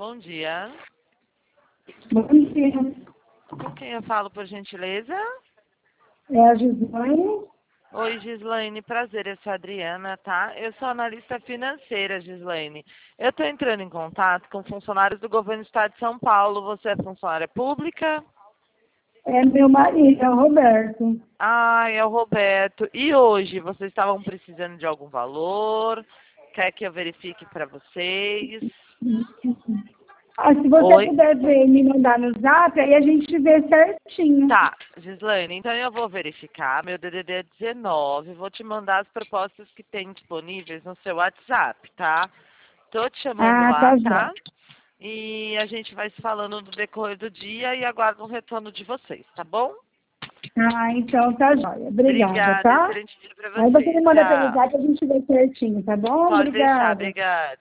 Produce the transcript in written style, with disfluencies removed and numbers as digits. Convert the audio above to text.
bom dia. Bom dia. Com quem eu falo, por gentileza? É a Gislaine? Oi, Gislaine, prazer, eu sou a Adriana, tá? Eu sou analista financeira, Gislaine. Eu estou entrando em contato com funcionários do governo do estado de São Paulo. Você é funcionária pública? É meu marido, é o Roberto. Ah, é o Roberto. E hoje, vocês estavam precisando de algum valor? Quer que eu verifique para vocês? Se você Oi? puder ver e me mandar no zap, aí a gente vê certinho. Tá, Gislaine, então eu vou verificar. Meu DDD é 19. Vou te mandar as propostas que tem disponíveis no seu WhatsApp, tá? Tô te chamando Ah, lá, tá bom. tá? E a gente vai se falando no decorrer do dia e aguardo um retorno de vocês, tá bom? Ah, então tá jóia. Obrigada, Obrigada, tá? excelente dia pra Aí você me vocês. manda pelo Tchau. zap e a gente vê certinho, tá bom? Pode deixar, Obrigada. obrigada.